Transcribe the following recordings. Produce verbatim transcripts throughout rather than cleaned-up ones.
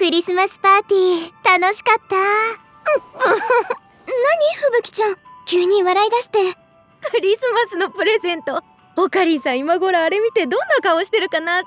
クリスマスパーティー楽しかった。何ふぶきちゃん、急に笑い出して。 クリスマスのプレゼント、オカリンさん今頃あれ見てどんな顔してるかなって。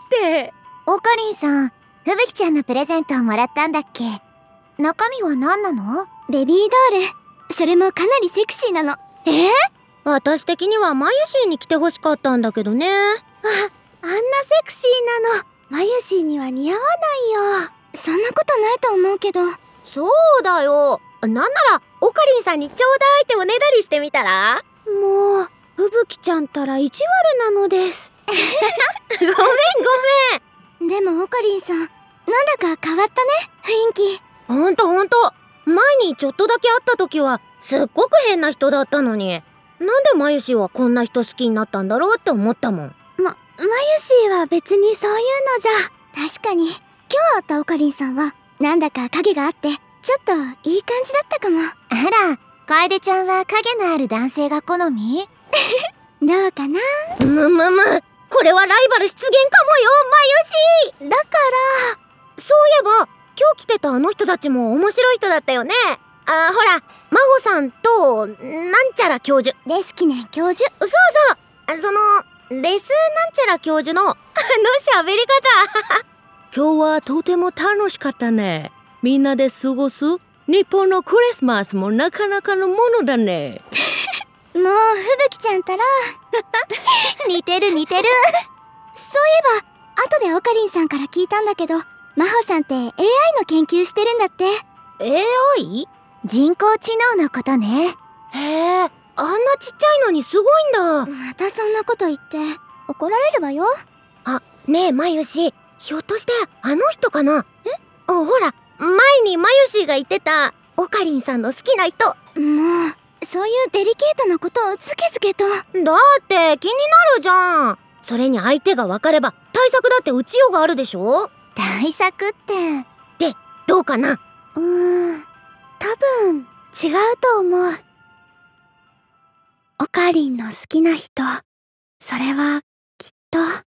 オカリンさん、ふぶきちゃんのプレゼントをもらったんだっけ？中身は何なの？ベビードール。それもかなりセクシーなの。えー、 私的にはマユシーに来てほしかったんだけどね。あ、 あんなセクシーなのマユシーには似合わないよ。そんなことないと思うけど。 そうだよ。なんならオカリンさんにちょうだいっておねだりしてみたら？ もうふぶきちゃんたら意地悪なのです。 ごめんごめん。 でもオカリンさん、なんだか変わったね、雰囲気。 ほんとほんと。前にちょっとだけ会った時はすっごく変な人だったのに、なんでマユシーはこんな人好きになったんだろうって思ったもん。 ま、マユシーは別にそういうのじゃ。確かに今日会ったオカリンさんはなんだか影があってちょっといい感じだったかも。あら、楓ちゃんは影のある男性が好み？どうかな。 むむむ、これはライバル出現かもよ、マユシー。 だからそういえば今日来てたあの人たちも面白い人だったよね。あ、ほら、真帆さんとなんちゃら教授、 レスキネン教授。 そうそう、そのレスなんちゃら教授のあの喋り方今日はとても楽しかったね。みんなで過ごす日本のクリスマスもなかなかのものだね。 もうふぶきちゃんたら似てる似てる。そういえば後でオカリンさんから聞いたんだけど、真帆さんって エーアイ の研究してるんだって。 エーアイ？ 人工知能のことね。 へえ、あんなちっちゃいのにすごいんだ。 またそんなこと言って怒られるわよ。 あ、ねえマユシ、ひょっとしてあの人かな？え？あ、ほら、前にマユシが言ってたオカリンさんの好きな人。 もうそういうデリケートなことをつけつけと。 だって気になるじゃん。それに相手が分かれば対策だって打ちようがあるでしょ。 対策ってで、どうかな？ うーん、多分違うと思う。オカリンの好きな人、それはきっと